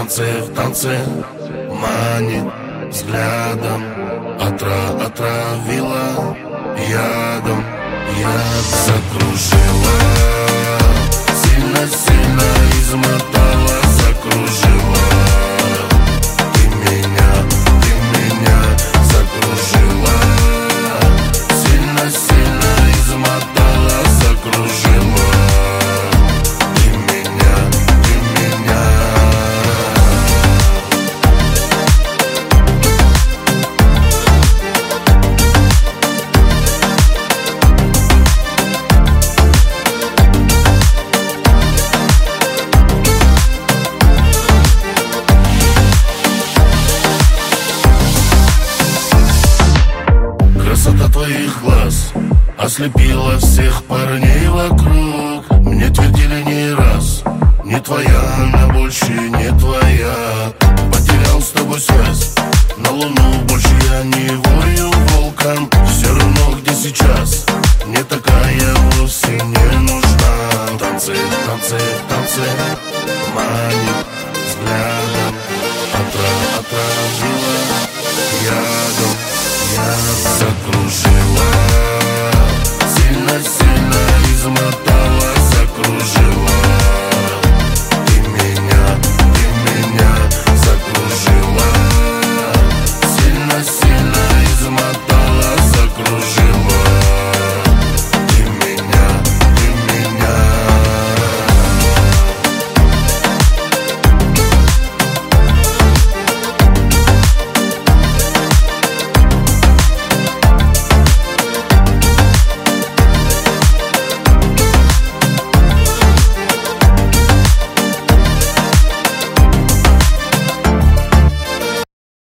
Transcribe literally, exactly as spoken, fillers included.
танце, в танце манит взглядом, отра, отравила ядом, яд закружила, сильно-сильно измотала, закружила. Ты меня, ты меня закружила, сильно-сильно измотала, закружила. Ты меня, ты меня. Красота твоих глаз ослепила всех парней вокруг. Мне твердили не раз: не твоя, она больше не твоя. Потерял с тобой связь, на луну больше я не вою волком. Все равно где сейчас, не